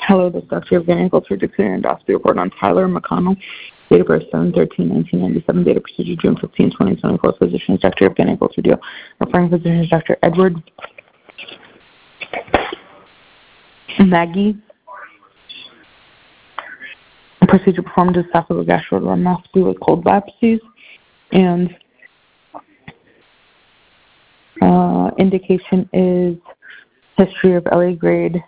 Hello, this is Dr. Evgeny Goldsworth-Dixon endoscopy report on Tyler McConnell. Date of birth 7/13/1997. Date of procedure June 15, 2024. Physician is Dr. Evgeny Goldsworth-Dixon. Referring physician is Dr. Edward Nagy. Procedure performed is esophageal rhinoscopy with cold biopsies, and indication is history of LA grade.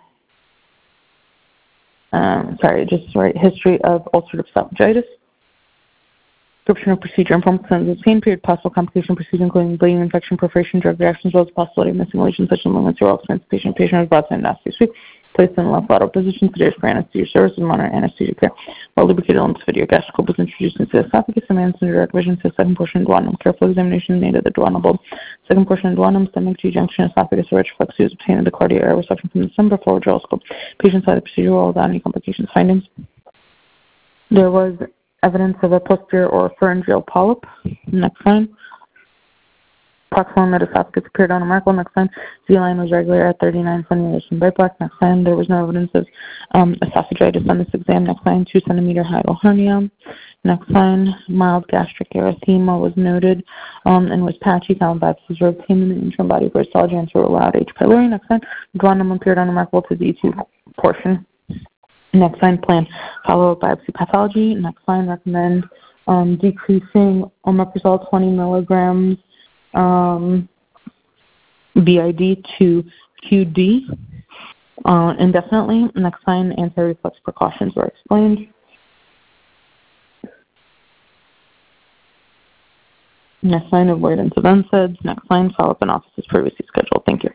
History of ulcerative esophagitis. Description of procedure and performance pain period, possible complication procedure including bleeding, infection, perforation, drug reactions, as well as possibility of missing lesions such as limits or expensive patient has broadside endoscopy. Placed in the left lateral position, sedation for anesthesia services, monitor anesthesia care. While lubricated on this video, gastrical was introduced into the esophagus and managed in direct vision to the second portion of duodenum. Careful examination made of the duodenal bulb. Second portion of duodenum, stomach, G-junction, esophagus, or reflexes obtained in the cardiac air reception from the stomach before gyroscope. Patient side of the procedure without any complications. Findings. There was evidence of a posterior or pharyngeal polyp. Next line. Proximal metaesophagus appeared on a Merkel. Next line. Z-line was regular at 39 centimeters from bypass. Next line. There was no evidence of esophagitis on this exam. Next line. 2 centimeter hiatal hernia. Next line. Mild gastric erythema was noted and was patchy. Found biopsies were obtained in the interim body for histology and through allowed H. pylori. Next line. Duodenum appeared on a Merkel to Z2 portion. Next line, plan follow-up biopsy pathology. Next line, recommend decreasing omeprazole 20 milligrams BID to QD indefinitely. Next line, anti-reflux precautions were explained. Next line, avoidance of NSAIDs. Next line, follow-up in office as previously scheduled. Thank you.